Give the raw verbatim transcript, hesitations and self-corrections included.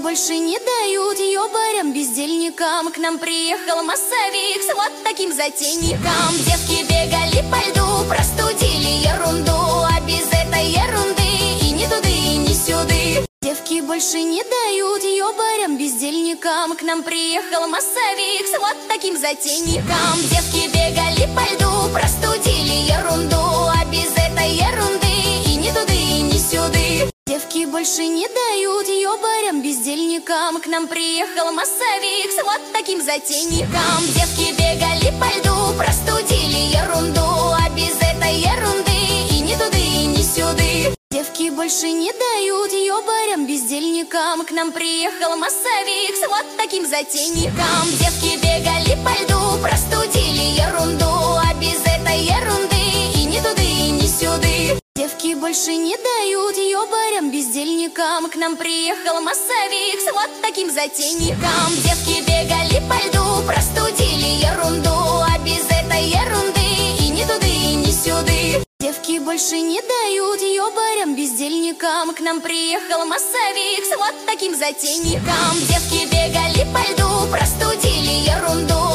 больше не дают ёбарям, бездельникам. К нам приехал массовик с вот таким затейником. Девки бегали по льду, простудили ерунду, а без этой ерунды и ни туды, и ни сюды. Девки больше не дают ёбарям, бездельникам. К нам приехал массовик с вот таким затейником. Девки бегали по льду, простудили ерунду, а без этой ерунды и ни туды, и ни сюды. Девки больше не дают ёбарям, бездельникам. К нам приехал массовик с вот таким затейником. Девки бегали по льду, простудили ерунду, а без этой ерунды и ни туды, и ни сюды. Девки больше не дают ёбарям, бездельникам. К нам приехал массовик с вот таким затейником. Девки бегали по льду, простудили ерунду, а без этой ерунды и ни туды, и ни сюды. Девки больше не дают ёбарям, бездельникам. К нам приехал массовик с вот таким затейником. Девки бегали по льду, простудили ерунду, а без этой ерунды и ни туды, и ни сюды. Девки больше не дают ёбарям, бездельникам. К нам приехал массовик с вот таким затейником. Девки бегали по льду, простудили ерунду,